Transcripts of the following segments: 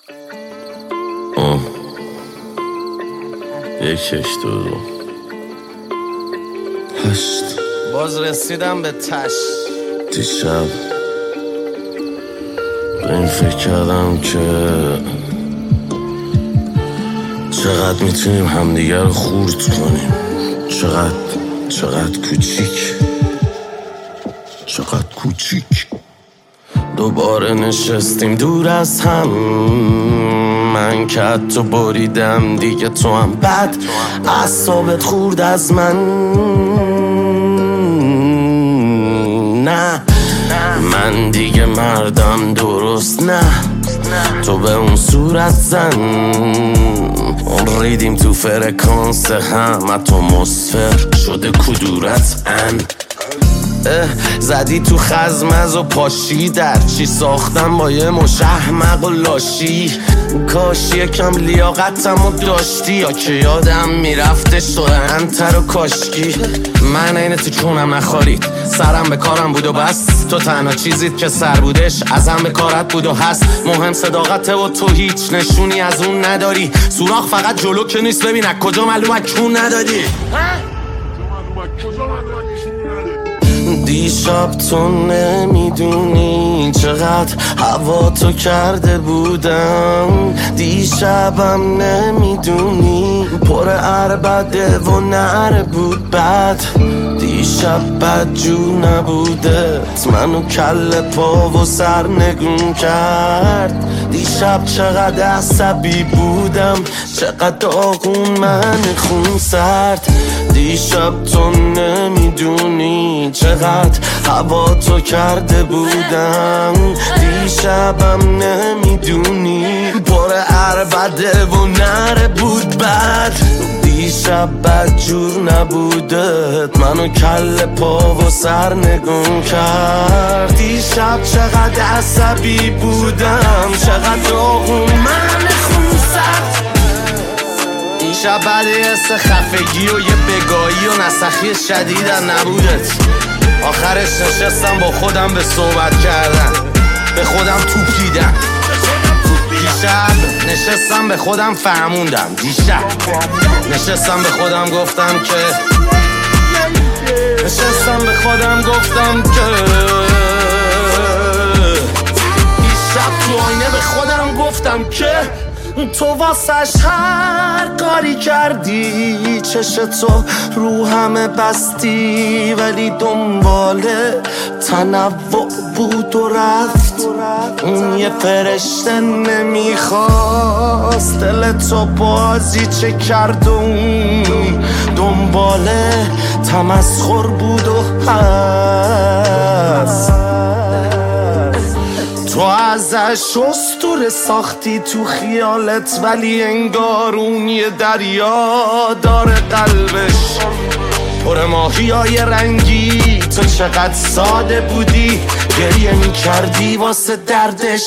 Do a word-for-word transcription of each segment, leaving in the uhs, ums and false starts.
آه. یکش دو دو هشت. باز رسیدم به تش. دیشب به این فکر کردم که چقدر میتونیم همدیگر رو خورد کنیم. چقدر چقدر کوچیک چقدر کوچیک. دوباره نشستیم دور از هم، من که تو بریدم دیگه تو هم بد اعصابت خورد از من. نه من دیگه مردم درست نه، تو به اون صورت زن. ریدیم تو فرکانس هم، اتمسفر شده کدورت ان. زدی تو خزمز و پاشی در چی ساختم با یه مشهمق و لاشی. کاش یکم لیاقتم و داشتی، یا که یادم میرفتش تو انتر و کاشکی. من اینه تو چونم نخارید، سرم به کارم بود و بس. تو تنها چیزید که سر بودش ازم به کارت بود و هست. مهم صداقته و تو هیچ نشونی از اون نداری. سوراخ فقط جلو که نیست، ببین از کجا معلومه کون نداری. دیشب تو نمیدونی چقدر هوا تو کرده بودم. دیشبم نمیدونی پر عربده و نره بود بد. دیشب بد جو نبوده منو کل پا و سر نگون کرد. دیشب چقدر عصبی بودم، چقدر داغون من خون سرد. دیشب تو نمیدونی چقدر هوا تو کرده بودم. دیشبم نمیدونی پر عربده و نره بود بد. دیشب بد جور نبودت منو کل پا و سر نگون کرد. دیشب چقدر عصبی بودم، چقدر داغون من خون سرد. دیشب بعد حس خفگی و یه بگاهی و نسخی شدیدم نبودت. آخرش نشستم با خودم به صحبت کردن، به خودم توپیدم. دیشب نشستم به خودم فهموندم. دیشب نشستم به خودم گفتم که نشستم به خودم گفتم که دیشب تو آینه به خودم گفتم که تو واسش هر کاری کردی. چش تو رو همه بستی ولی دنبال تنوع بود و رفت. اون یه فرشته نمیخواست دل تو بازی چه کرد. اون دنبال تمسخر بود و هست. تو ازش اسطوره ساختی تو خیالت، ولی انگار اون یه دریا داره قلبش پر ماهیای رنگی. تو چقدر ساده بودی، گریه می کردی واسه دردش.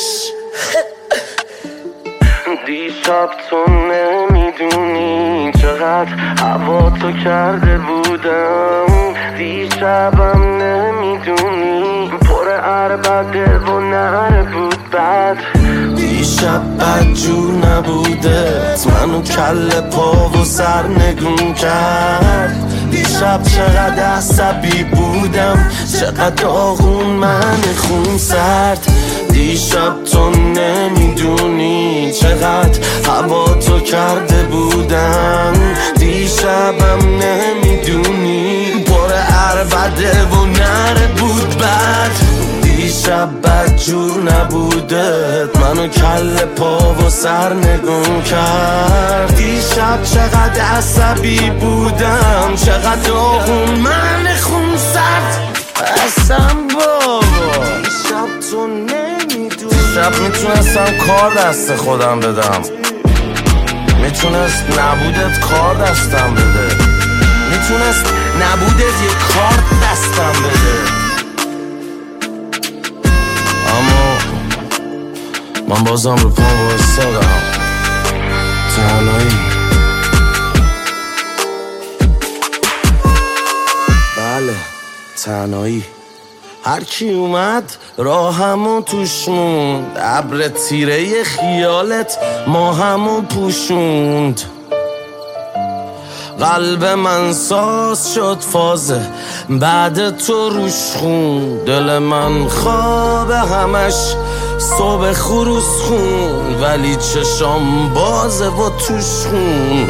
دیشب تو نمیدونی چقدر هوا تو کرده بودم. دیشبم نمیدونی پر عربده و نره بود بد. دیشب بد جو نبودت منو کل پا و سر نگون کرد. دیشب چقدر عصبی بودم، چقدر داغون من خون سرد. دیشب تو نمیدونی چقدر هوا تو کرده بودم. دیشبم نمیدونی پر عربده و نره بود بد. دیشب بد جور نبودت منو کل پا و سر نگون کرد. دیشب چقدر عصبی بودم، چقدر داغون من خون سرد. اصلا بابا دیشب تو نمیدونی. دیشب میتونستم کار دست خودم بدم، میتونست نبودت کار دستم بده. میتونست نبودت یه کار دستم بده. اما من بازم رو پام وایستادم. تنهایی بله تنهایی هر کی اومد راهمون توش موند، ابر تیره خیالت ما همون پوشوند. قلب من ساز شد فازه بعد تو روش خون، دل من خواب همش صبح خروس خون، ولی چشام بازه و توش خون.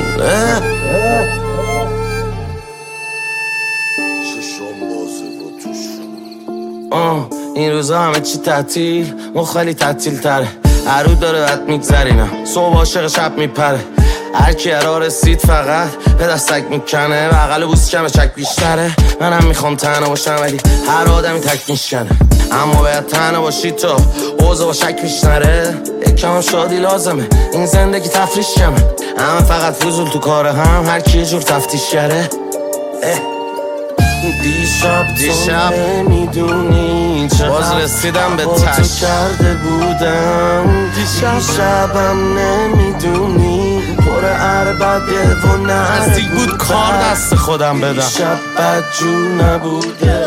چشام بازه و توش خون. آه این روزا همه چی تعطیل، ما خیلی تعطیل تره، هر رو داره بد میگذرینم، صبح عاشق شب میپره. هر کی را رسید فقط به دستک میکنه، بغل بوس کمه چک بیشتره. منم میخوام تنها باشم ولی هر آدمی تک میشکنه، اما باید تنها باشی تو اوضاع با شک میشنره. یکم شادی لازمه این زندگی تفریش کمه، همه فقط فضول تو کار هم، هر کی یه جور تفتیش کره. دیشب دیشب نمیدونی باز رسیدم به تش کرده بودم، دیشبم نمیدونی پر عربده و نزدیک بود کار دست خودم بدم. دیشب بد جور نبوده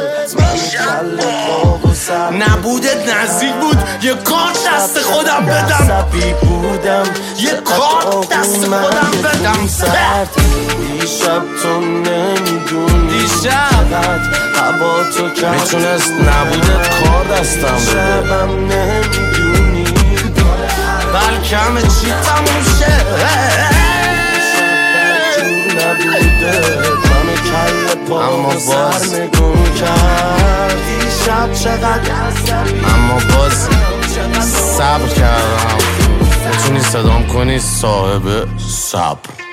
نبوده نزدیک بود یه کار دست خودم بدم، بودم یه کار دست خودم بدم. دیشب تو نمیدونی دیشب هوا تو کرد میتونست نبوده کار دستم بده، دیشبم نمیدونی بلکه همه چی تموم شه. اما باز اما باز صبر کردم، میتونی صدام کنی صاحب صبر.